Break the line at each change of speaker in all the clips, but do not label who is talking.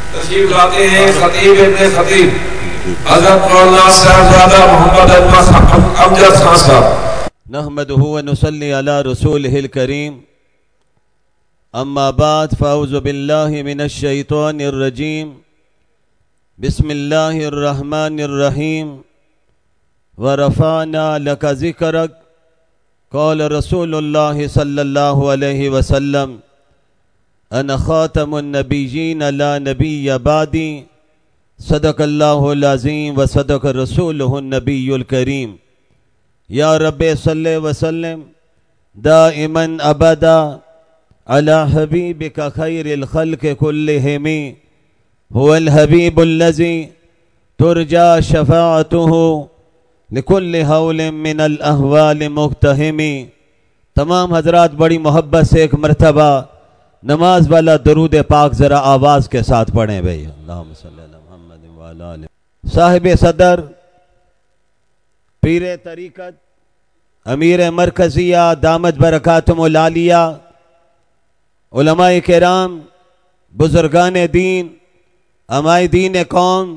تشریف لاتے ہیں خطیب ابن خطیب حضرت مولانا صاحبزادہ محمد امجد خان صاحب.
نحمده ونصلي على رسوله الكريم. اما بعد فاعوذ بالله من الشيطان الرجيم. بسم الله الرحمن الرحيم. ورفعنا لك ذكرك. قال رسول الله صلى الله عليه وسلم انا خاتم النبيين لا نبي بعدي. صدق الله العظيم وصدق رسوله النبي الكريم. یا رب صلی وسلم دائما ابدا على حبیبک خیر الخلق كلهم. هو الحبیب الذي ترجى شفاعته لكل حول من الاحوال مقتحم. تمام حضرات بڑی محبت سے ایک مرتبہ نماز والا درود پاک ذرا آواز کے ساتھ پڑھیں بھائی. اللہم صلی علی محمد وعلی آلہ. صاحب صدر پیر طریقت امیر مرکزیہ دامت برکاتہم العالیہ، علماء کرام، بزرگان دین، امائے دین قوم،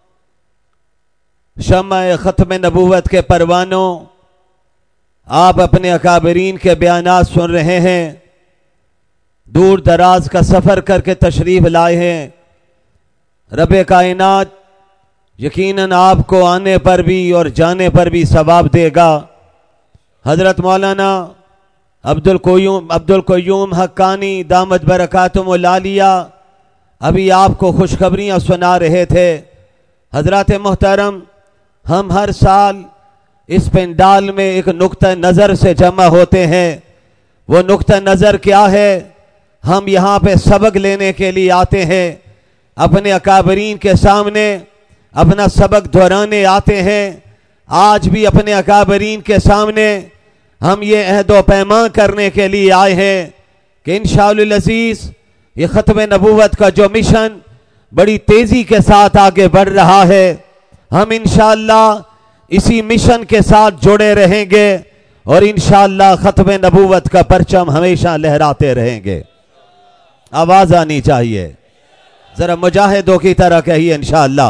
شمع ختم نبوت کے پروانوں، آپ اپنے اکابرین کے بیانات سن رہے ہیں، دور دراز کا سفر کر کے تشریف لائے ہیں. رب کائنات یقیناً آپ کو آنے پر بھی اور جانے پر بھی ثواب دے گا. حضرت مولانا عبد القیوم حقانی دامت برکاتہم العالیہ ابھی آپ کو خوشخبریاں سنا رہے تھے. حضرات محترم، ہم ہر سال اس پنڈال میں ایک نقطہ نظر سے جمع ہوتے ہیں. وہ نقطہ نظر کیا ہے؟ ہم یہاں پہ سبق لینے کے لیے آتے ہیں، اپنے اکابرین کے سامنے اپنا سبق دہرانے آتے ہیں. آج بھی اپنے اکابرین کے سامنے ہم یہ عہد و پیمان کرنے کے لیے آئے ہیں کہ انشاءاللہ العزیز یہ ختم نبوت کا جو مشن بڑی تیزی کے ساتھ آگے بڑھ رہا ہے، ہم انشاءاللہ اسی مشن کے ساتھ جڑے رہیں گے اور انشاءاللہ ختم نبوت کا پرچم ہمیشہ لہراتے رہیں گے. آواز آنی چاہیے، ذرا مجاہدوں کی طرح کہیے انشاءاللہ.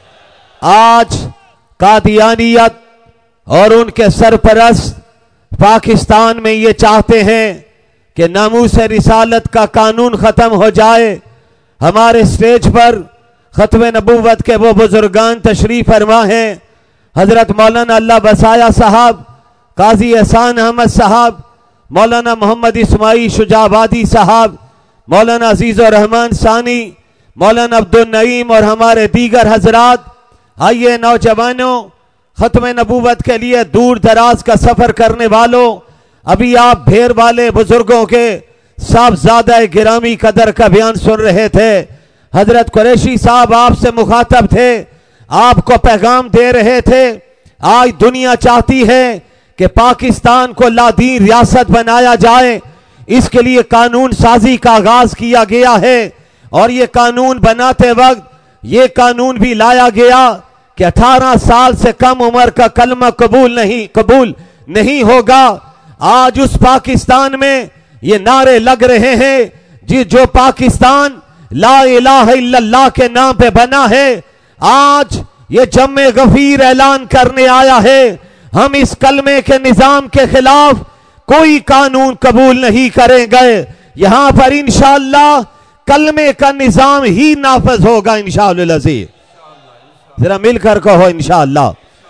آج قادیانیت اور ان کے سرپرست پاکستان میں یہ چاہتے ہیں کہ ناموس رسالت کا قانون ختم ہو جائے. ہمارے سٹیج پر ختم نبوت کے وہ بزرگان تشریف فرما ہیں، حضرت مولانا اللہ بسایا صاحب، قاضی احسان احمد صاحب، مولانا محمد اسماعیل شجاع آبادی صاحب، مولانا عزیز الرحمن ثانی، مولانا عبدالنعیم اور ہمارے دیگر حضرات. آئیے نوجوانوں، ختم نبوت کے لیے دور دراز کا سفر کرنے والوں، ابھی آپ بھیر والے بزرگوں کے صاحبزادہ گرامی قدر کا بیان سن رہے تھے. حضرت قریشی صاحب آپ سے مخاطب تھے، آپ کو پیغام دے رہے تھے. آج دنیا چاہتی ہے کہ پاکستان کو لادین ریاست بنایا جائے، اس کے لیے قانون سازی کا آغاز کیا گیا ہے. اور یہ قانون بناتے وقت یہ قانون بھی لایا گیا کہ 18 سال سے کم عمر کا کلمہ قبول نہیں ہوگا. آج اس پاکستان میں یہ نعرے لگ رہے ہیں جو پاکستان لا الہ الا اللہ کے نام پہ بنا ہے، آج یہ جم غفیر اعلان کرنے آیا ہے. ہم اس کلمے کے نظام کے خلاف کوئی قانون قبول نہیں کریں گے. یہاں پر انشاءاللہ کلمے کا نظام ہی نافذ ہوگا انشاءاللہ العزیز. ذرا مل کر کہو انشاءاللہ.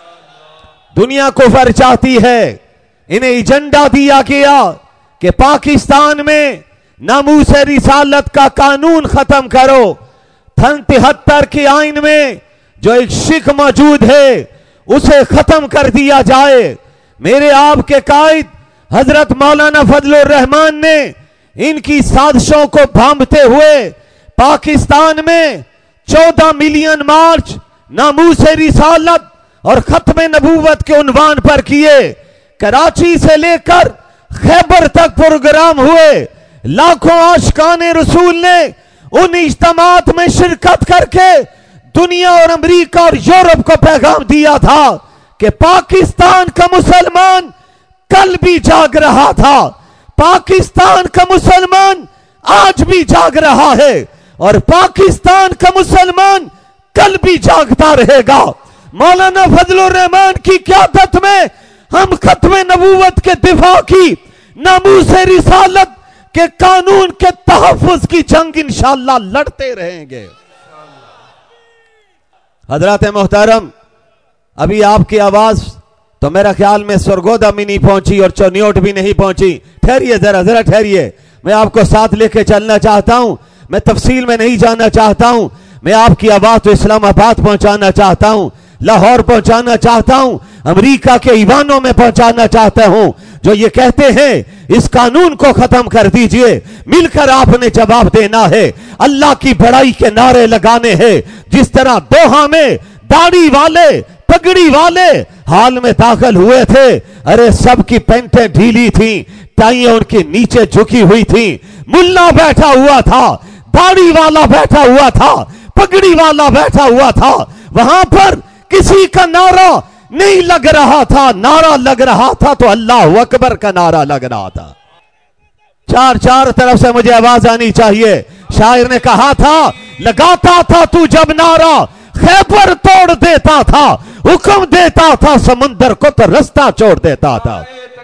دنیا کفر چاہتی ہے، انہیں ایجنڈا دیا گیا کہ پاکستان میں ناموس رسالت کا قانون ختم کرو. 73 کے آئین میں جو ایک شک موجود ہے اسے ختم کر دیا جائے. میرے آپ کے قائد حضرت مولانا فضل الرحمان نے ان کی سازشوں کو بھانپتے ہوئے پاکستان میں 14 ملین مارچ ناموس رسالت اور ختم نبوت کے عنوان پر کیے. کراچی سے لے کر خیبر تک پروگرام ہوئے. لاکھوں عاشقان رسول نے ان اجتماعات میں شرکت کر کے دنیا اور امریکہ اور یورپ کو پیغام دیا تھا کہ پاکستان کا مسلمان کل بھی جاگ رہا تھا، پاکستان کا مسلمان آج بھی جاگ رہا ہے. اور پاکستان کا مسلمان کل بھی جاگتا رہے گا۔ مولانا فضل الرحمان کی قیادت میں ہم ختم نبوت کے دفاع کی، ناموس رسالت کے قانون کے تحفظ کی جنگ انشاءاللہ لڑتے رہیں گے۔ حضرات محترم، ابھی آپ کی آواز تو میرا خیال میں سرگودا میں نہیں پہنچی اور چونیوٹ بھی نہیں پہنچی۔ ٹھہریے ذرا ٹھہریے، میں آپ کو ساتھ لے کے چلنا چاہتا ہوں، میں تفصیل میں نہیں جانا چاہتا ہوں۔ میں آپ کی آواز تو اسلام آباد پہنچانا چاہتا ہوں، لاہور پہنچانا چاہتا ہوں، امریکہ کے ایوانوں میں پہنچانا چاہتا ہوں، جو یہ کہتے ہیں اس قانون کو ختم کر دیجئے۔ مل کر آپ نے جواب دینا ہے، اللہ کی بڑائی کے نعرے لگانے ہیں۔ جس طرح دوحہ میں داڑھی والے پگڑی والے حال میں داخل ہوئے تھے، ارے سب کی پینٹیں ڈھیلی تھیں، ٹائیاں ان کے نیچے جھکی ہوئی تھیں، ملا بیٹھا ہوا تھا، داڑھی والا بیٹھا ہوا تھا، پگڑی والا بیٹھا ہوا تھا، وہاں پر کسی کا نعرہ نہیں لگ رہا تھا، نعرہ لگ رہا تھا تو اللہ اکبر کا نعرہ لگ رہا تھا۔ چار طرف سے مجھے آواز آنی چاہیے۔ شاعر نے کہا تھا، لگاتا تھا تو جب نعرہ خیبر توڑ دیتا تھا، حکم دیتا تھا سمندر کو تو رستہ چھوڑ دیتا تھا۔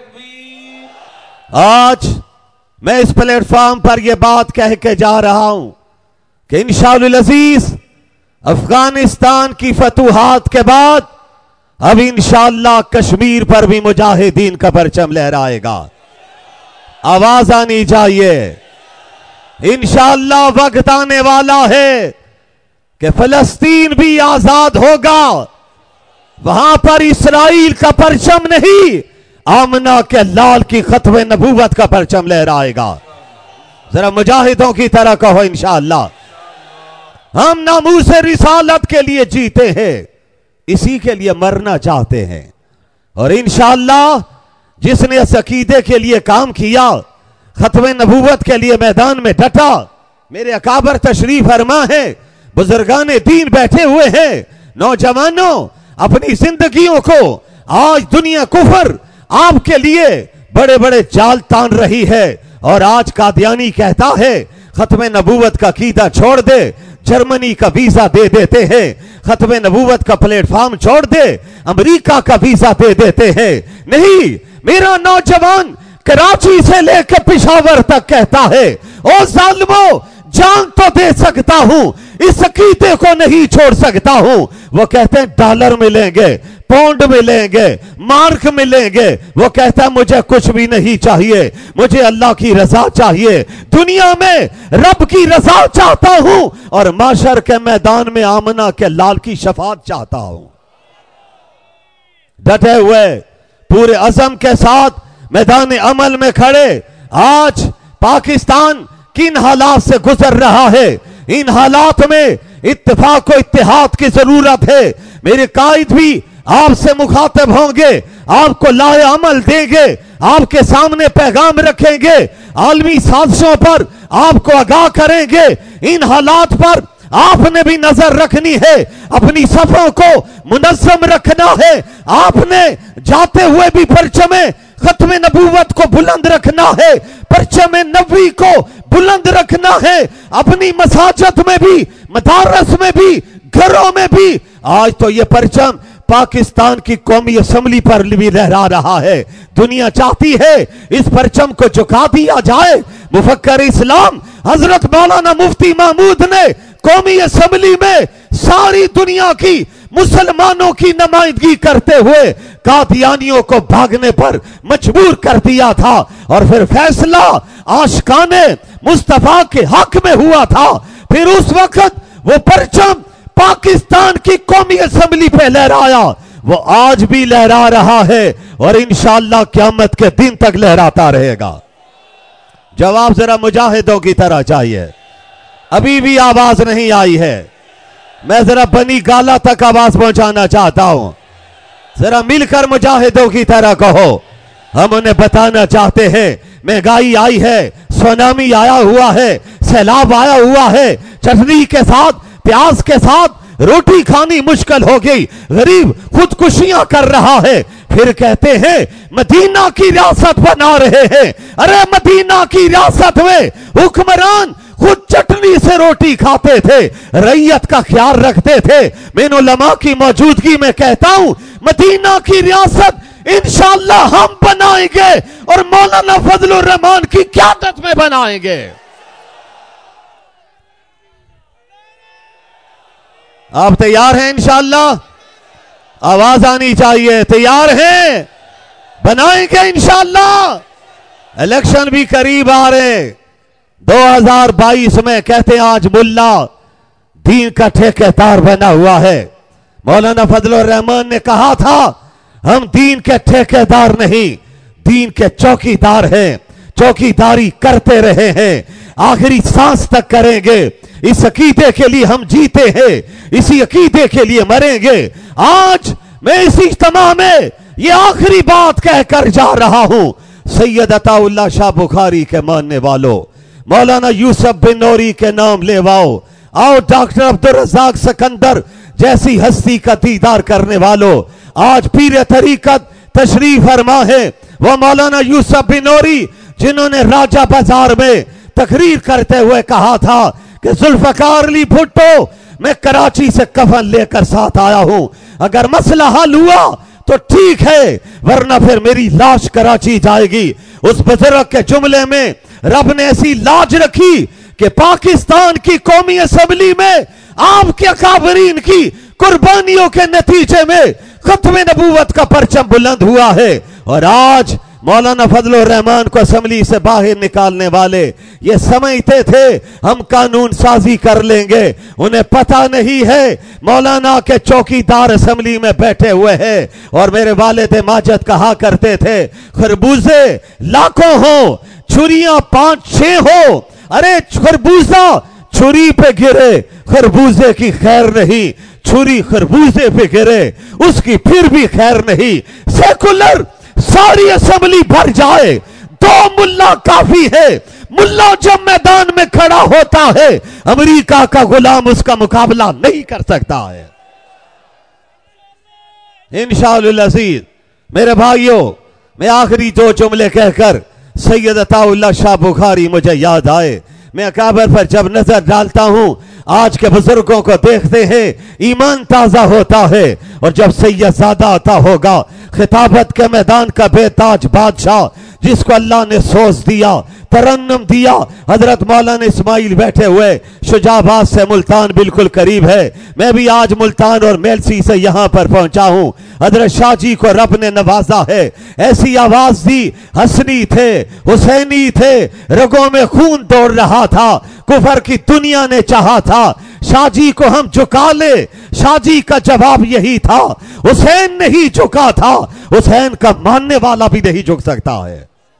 آج میں اس پلیٹ فارم پر یہ بات کہہ کے جا رہا ہوں کہ انشاءاللہ العزیز افغانستان کی فتوحات کے بعد اب انشاءاللہ کشمیر پر بھی مجاہدین کا پرچم لہرائے گا۔ آواز آنی چاہیے۔ انشاءاللہ وقت آنے والا ہے کہ فلسطین بھی آزاد ہوگا، وہاں پر اسرائیل کا پرچم نہیں، آمنہ کے لال کی ختم نبوت کا پرچم لہرائے گا۔ ذرا مجاہدوں کی طرح کہو انشاءاللہ۔ ہم ناموس رسالت کے لیے جیتے ہیں، اسی کے لیے مرنا چاہتے ہیں، اور انشاءاللہ جس نے اس عقیدے کے لیے کام کیا، ختم نبوت کے لیے میدان میں ڈٹا، میرے اکابر تشریف فرما ہے، بزرگان دین بیٹھے ہوئے ہیں، نوجوانوں اپنی زندگیوں کو آج دنیا کفر آپ کے لیے بڑے بڑے جال تان رہی ہے، اور آج قادیانی کہتا ہے ختم نبوت کا عقیدہ چھوڑ دے، جرمنی کا ویزا دے دیتے ہیں، ختم نبوت کا پلیٹ فارم چھوڑ دے، امریکہ کا ویزا دے دیتے ہیں۔ نہیں، میرا نوجوان کراچی سے لے کے پشاور تک کہتا ہے، او ظالمو جان تو دے سکتا ہوں، اس عقیدے کو نہیں چھوڑ سکتا ہوں۔ وہ کہتے ہیں ڈالر ملیں گے، پاؤنڈ ملیں گے، مارک ملیں گے، وہ کہتا ہے مجھے کچھ بھی نہیں چاہیے، مجھے اللہ کی رضا چاہیے، دنیا میں رب کی رضا چاہتا ہوں، اور معاشر کے میدان میں آمنہ کے لال کی شفاعت چاہتا ہوں۔ ڈٹے ہوئے پورے عزم کے ساتھ میدان عمل میں کھڑے۔ آج پاکستان کن حالات سے گزر رہا ہے، ان حالات میں اتفاق و اتحاد کی ضرورت ہے۔ میرے قائد بھی آپ سے مخاطب ہوں گے، آپ کو لائے عمل دیں گے، آپ کے سامنے پیغام رکھیں گے، عالمی سازشوں پر آپ کو آگاہ کریں گے۔ ان حالات پر آپ نے بھی نظر رکھنی ہے، اپنی صفوں کو منظم رکھنا ہے، آپ نے جاتے ہوئے بھی پرچم ختم نبوت کو بلند رکھنا ہے، پرچم نبوی کو بلند رکھنا ہے، اپنی مساجد میں بھی، مدارس میں بھی، گھروں میں بھی۔ آج تو یہ پرچم پاکستان کی قومی اسمبلی پر بھی لہرا رہا ہے۔ دنیا چاہتی ہے اس پرچم کو جھکا دیا جائے۔ مفکر اسلام حضرت مولانا مفتی محمود نے قومی اسمبلی میں ساری دنیا کی مسلمانوں کی نمائندگی کرتے ہوئے قادیانیوں کو بھاگنے پر مجبور کر دیا تھا، اور پھر فیصلہ عاشقان مصطفیٰ کے حق میں ہوا تھا۔ پھر اس وقت وہ پرچم پاکستان کی قومی اسمبلی پہ لہرایا، وہ آج بھی لہرا رہا ہے، اور انشاءاللہ قیامت کے دن تک لہراتا رہے گا۔ جواب ذرا مجاہدوں کی طرح چاہیے۔ ابھی بھی آواز نہیں آئی ہے، میں ذرا بنی گالا تک آواز پہنچانا چاہتا ہوں۔ ذرا مل کر مجاہدوں کی طرح کہو۔ ہم انہیں بتانا چاہتے ہیں مہنگائی آئی ہے، سونامی آیا ہوا ہے، سیلاب آیا ہوا ہے، چٹنی کے ساتھ پیاز کے ساتھ روٹی کھانی مشکل ہو گئی، غریب خودکشیاں کر رہا ہے، پھر کہتے ہیں مدینہ کی ریاست بنا رہے ہیں۔ ارے مدینہ کی ریاست میں حکمران خود چٹنی سے روٹی کھاتے تھے، رعیت کا خیال رکھتے تھے۔ میں ان علماء کی موجودگی میں کہتا ہوں مدینہ کی ریاست انشاءاللہ ہم بنائیں گے اور مولانا فضل الرحمان کی قیادت میں بنائیں گے۔ آپ تیار ہیں انشاءاللہ؟ آواز آنی چاہیے، تیار ہیں؟ بنائیں گے انشاءاللہ۔ الیکشن بھی قریب آ رہے، 2022 میں کہتے ہیں آج ملا دین کا ٹھیکیدار بنا ہوا ہے۔ مولانا فضل الرحمان نے کہا تھا ہم دین کے ٹھیکیدار نہیں، دین کے چوکیدار ہیں، چوکیداری کرتے رہے ہیں، آخری سانس تک کریں گے۔ اس عقیدے کے لیے ہم جیتے ہیں، اسی عقیدے کے لیے مریں گے۔ آج میں اس اجتماع میں یہ آخری بات کہہ کر جا رہا ہوں، سید عطا اللہ شاہ بخاری کے ماننے والوں، مولانا یوسف بن نوری کے نام لیواؤ، آؤ ڈاکٹر عبدالرزاق سکندر جیسی ہستی کا دیدار کرنے والوں، آج پیر طریقت تشریف فرما ہے وہ مولانا یوسف بن نوری جنہوں نے راجہ بازار میں تقریر کرتے ہوئے کہا تھا کہ ذوالفقار علی بھٹو میں کراچی سے کفن لے کر ساتھ آیا ہوں، اگر مسئلہ حل ہوا تو ٹھیک ہے ورنہ پھر میری لاش کراچی جائے گی۔ اس بزرگ کے جملے میں رب نے ایسی لاج رکھی کہ پاکستان کی قومی اسمبلی میں آپ کے اکابرین کی قربانیوں کے نتیجے میں ختم نبوت کا پرچم بلند ہوا ہے، اور آج مولانا فضل الرحمان کو اسمبلی سے باہر نکالنے والے یہ سمجھتے تھے ہم قانون سازی کر لیں گے، انہیں پتہ نہیں ہے مولانا کے چوکیدار اسمبلی میں بیٹھے ہوئے ہیں۔ اور میرے والد ماجد کہا کرتے تھے خربوزے لاکھوں ہوں چھریاں 5-6 ہو، ارے خربوزہ چھری پہ گرے خربوزے کی خیر نہیں، چھری خربوزے پہ گرے اس کی پھر بھی خیر نہیں۔ سیکولر ساری اسمبلی بھر جائے 2 ملا کافی ہے، ملا جب میدان میں کھڑا ہوتا ہے امریکہ کا غلام اس کا مقابلہ نہیں کر سکتا ہے۔ انشاءاللہ العزیز میرے بھائیوں، میں آخری 2 جملے کہہ کر سید عطا اللہ شاہ بخاری مجھے یاد آئے۔ میں اکابر پر جب نظر ڈالتا ہوں آج کے بزرگوں کو دیکھتے ہیں ایمان تازہ ہوتا ہے، اور جب سید زادہ عطا ہوگا خطابت کے میدان کا بے تاج بادشاہ جس کو اللہ نے سوز دیا، ترنم دیا، حضرت مولانا اسماعیل بیٹھے ہوئے شجاع آباد سے ملتان بالکل قریب ہے، میں بھی آج ملتان اور میلسی سے یہاں پر پہنچا ہوں۔ حضرت شاہ جی کو رب نے نوازا ہے، ایسی آواز دی، حسنی تھے، حسینی تھے، رگوں میں خون دوڑ رہا تھا، کفر کی دنیا نے چاہا تھا شاہ جی کو ہم جھکا لے، شاہ جی کا جواب یہی تھا حسین نہیں جھکا تھا، حسین کا ماننے والا بھی نہیں جھک سکتا ہے۔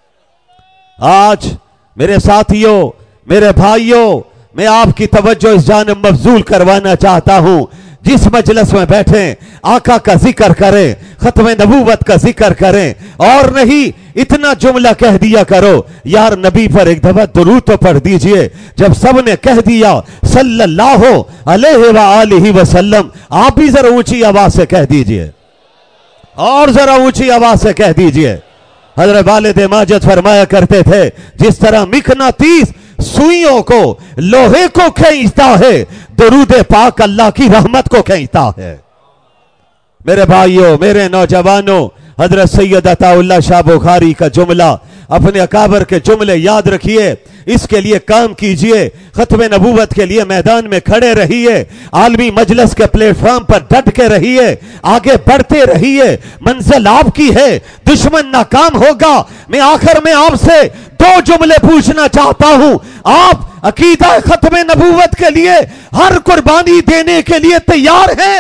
آج میرے ساتھیوں، میرے بھائیوں، میں آپ کی توجہ اس جانب مبذول کروانا چاہتا ہوں، جس مجلس میں بیٹھیں آقا کا ذکر کریں، ختم نبوت کا ذکر کریں، اور نہیں اتنا جملہ کہہ دیا کرو یار نبی پر ایک دفعہ درود تو پڑھ دیجئے۔ جب سب نے کہہ دیا صلی اللہ علیہ وآلہ وسلم، آپ بھی ذرا اونچی آواز سے کہہ دیجئے، اور ذرا اونچی آواز سے کہہ دیجئے۔ حضرت والد ماجد فرمایا کرتے تھے جس طرح مقناطیس سوئیوں کو لوہے کو کھینچتا ہے، درود پاک اللہ کی رحمت کو کھینچتا ہے۔ میرے بھائیوں، میرے نوجوانوں، حضرت سید عطا اللہ شاہ بخاری کا جملہ، اپنے اکابر کے جملے یاد رکھیے، اس کے لیے کام کیجئے، ختم نبوت کے لیے میدان میں کھڑے رہیے، عالمی مجلس کے پلیٹ فارم پر ڈٹ کے رہیے، آگے بڑھتے رہیے، منزل آپ کی ہے، دشمن ناکام ہوگا۔ میں آخر میں آپ سے 2 جملے پوچھنا چاہتا ہوں، آپ عقیدہ ختم نبوت کے لیے ہر قربانی دینے کے لیے تیار ہیں؟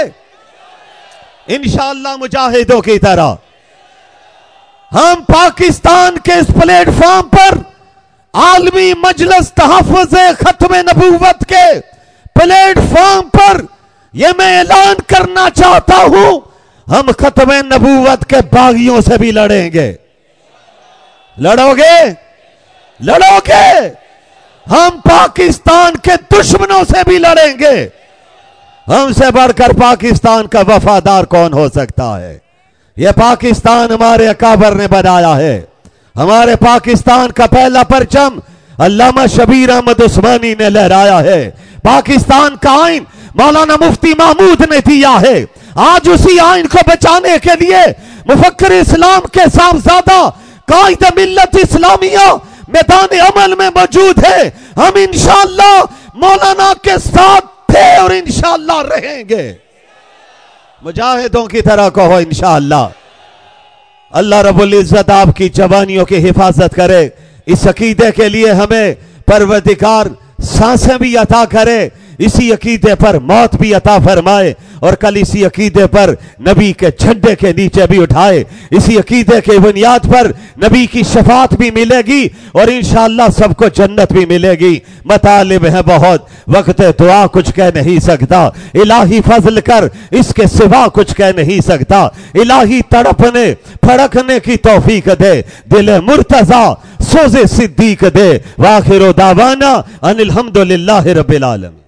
انشاءاللہ مجاہدوں کی طرح ہم پاکستان کے اس پلیٹ فارم پر عالمی مجلس تحفظ ختم نبوت کے پلیٹ فارم پر یہ میں اعلان کرنا چاہتا ہوں، ہم ختم نبوت کے باغیوں سے بھی لڑیں گے۔ لڑو گے؟ لڑو گے؟ ہم پاکستان کے دشمنوں سے بھی لڑیں گے۔ ہم سے بڑھ کر پاکستان کا وفادار کون ہو سکتا ہے؟ یہ پاکستان ہمارے اکابر نے بنایا ہے، ہمارے پاکستان کا پہلا پرچم علامہ شبیر احمد عثمانی نے لہرایا ہے، پاکستان کا آئین مولانا مفتی محمود نے دیا ہے۔ آج اسی آئین کو بچانے کے لیے مفکر اسلام کے صاحبزادہ قائد ملت اسلامیہ میدان عمل میں موجود ہے۔ ہم انشاءاللہ مولانا کے ساتھ تھے اور انشاءاللہ رہیں گے۔ مجاہدوں کی طرح کہو انشاءاللہ۔ اللہ رب العزت آپ کی جوانیوں کی حفاظت کرے۔ اس عقیدے کے لیے ہمیں پروردگار سانسیں بھی عطا کرے، اسی عقیدے پر موت بھی عطا فرمائے، اور کل اسی عقیدے پر نبی کے جھنڈے کے نیچے بھی اٹھائے۔ اسی عقیدے کے بنیاد پر نبی کی شفاعت بھی ملے گی اور انشاءاللہ سب کو جنت بھی ملے گی۔ مطالب ہے بہت، وقت دعا کچھ کہہ نہیں سکتا، الہی فضل کر اس کے سوا کچھ کہہ نہیں سکتا۔ الہی تڑپنے پھڑکنے کی توفیق دے، دل مرتضی سوز صدیق دے۔ وآخر دعوانا ان الحمدللہ رب العالمین۔